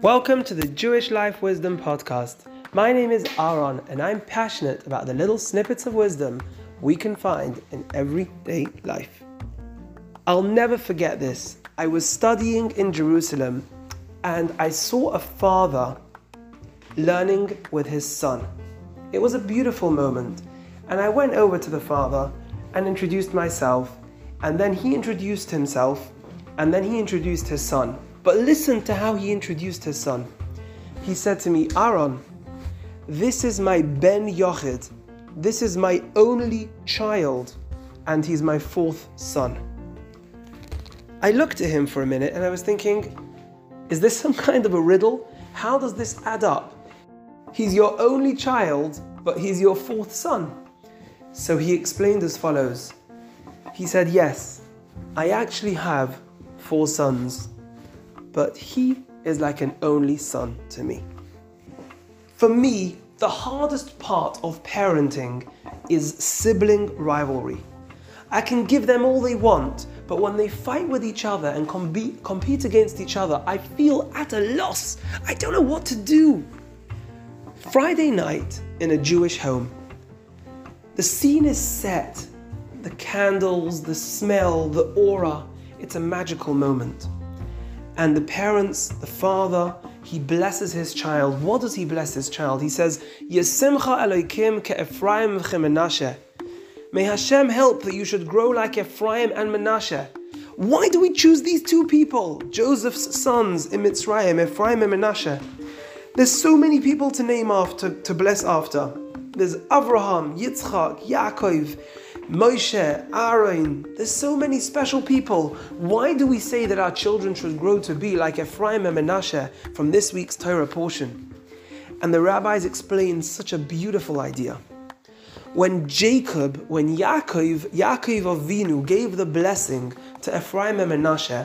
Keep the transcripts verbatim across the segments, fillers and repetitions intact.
Welcome to the Jewish Life Wisdom Podcast. My name is Aaron and I'm passionate about the little snippets of wisdom we can find in everyday life. I'll never forget this. I was studying in Jerusalem and I saw a father learning with his son. It was a beautiful moment and I went over to the father and introduced myself, and then he introduced himself and then he introduced his son. But listen to how he introduced his son. He said to me, Aaron, this is my Ben Yochid. This is my only child, and he's my fourth son. I looked at him for a minute and I was thinking, is this some kind of a riddle? How does this add up? He's your only child, but he's your fourth son. So he explained as follows. He said, yes, I actually have four sons, but he is like an only son to me. For me, the hardest part of parenting is sibling rivalry. I can give them all they want, but when they fight with each other and compete, compete against each other, I feel at a loss. I don't know what to do. Friday night in a Jewish home. The scene is set. The candles, the smell, the aura. It's a magical moment. And the parents, the father, he blesses his child. What does he bless his child? He says, Yesimcha Elokim ke'Ephraim v'cheMenashe. May Hashem help that you should grow like Ephraim and Menashe. Why do we choose these two people? Joseph's sons in Mitzrayim, Ephraim and Menashe. There's so many people to name after, to bless after. There's Avraham, Yitzchak, Yaakov, Moshe, Aaron. There's so many special people. Why do we say that our children should grow to be like Ephraim and Menashe from this week's Torah portion? And the rabbis explain such a beautiful idea. When Jacob, when Yaakov, Yaakov Avinu gave the blessing to Ephraim and Menashe,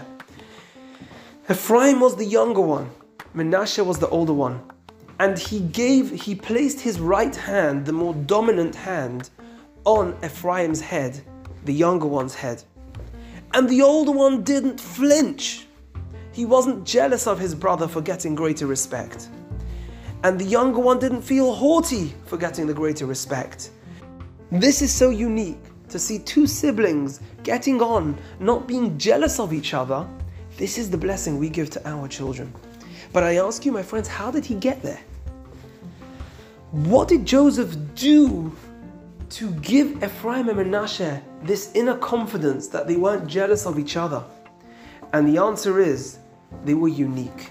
Ephraim was the younger one, Menashe was the older one. And he gave, he placed his right hand, the more dominant hand, on Ephraim's head, the younger one's head. And the older one didn't flinch. He wasn't jealous of his brother for getting greater respect. And the younger one didn't feel haughty for getting the greater respect. This is so unique, to see two siblings getting on, not being jealous of each other. This is the blessing we give to our children. But I ask you, my friends, how did he get there? What did Joseph do to give Ephraim and Menashe this inner confidence that they weren't jealous of each other? And the answer is, they were unique.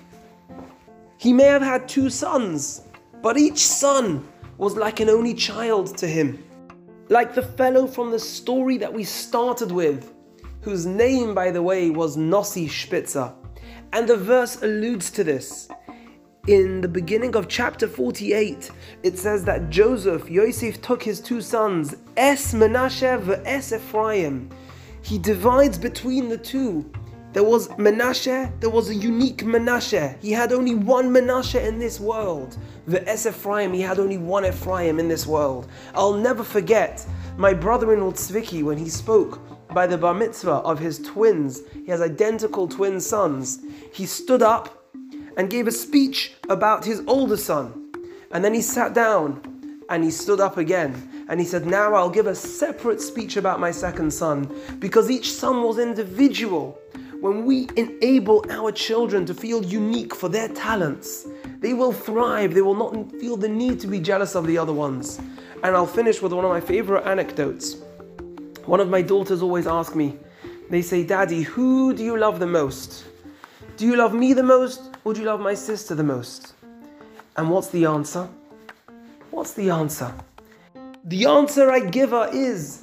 He may have had two sons, but each son was like an only child to him. Like the fellow from the story that we started with, whose name, by the way, was Nossi Spitzer. And the verse alludes to this. In the beginning of chapter forty-eight, it says that Joseph, Yosef, took his two sons, Es Menashe v'es Ephraim. He divides between the two. There was Menashe, there was a unique Menashe. He had only one Menashe in this world. V'es Ephraim, he had only one Ephraim in this world. I'll never forget my brother-in-law Tzviki when he spoke by the bar mitzvah of his twins. He has identical twin sons. He stood up and gave a speech about his older son. And then he sat down and he stood up again. And he said, now I'll give a separate speech about my second son, because each son was individual. When we enable our children to feel unique for their talents, they will thrive. They will not feel the need to be jealous of the other ones. And I'll finish with one of my favorite anecdotes. One of my daughters always ask me, they say, Daddy, who do you love the most? Do you love me the most, or do you love my sister the most? And what's the answer? What's the answer? The answer I give her is,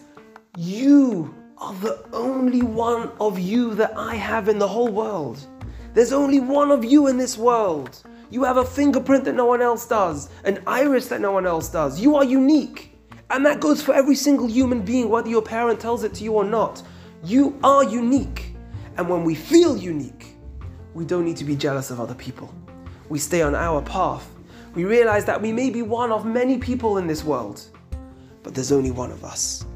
you are the only one of you that I have in the whole world. There's only one of you in this world. You have a fingerprint that no one else does, an iris that no one else does. You are unique. And that goes for every single human being, whether your parent tells it to you or not. You are unique. And when we feel unique, we don't need to be jealous of other people. We stay on our path. We realize that we may be one of many people in this world, but there's only one of us.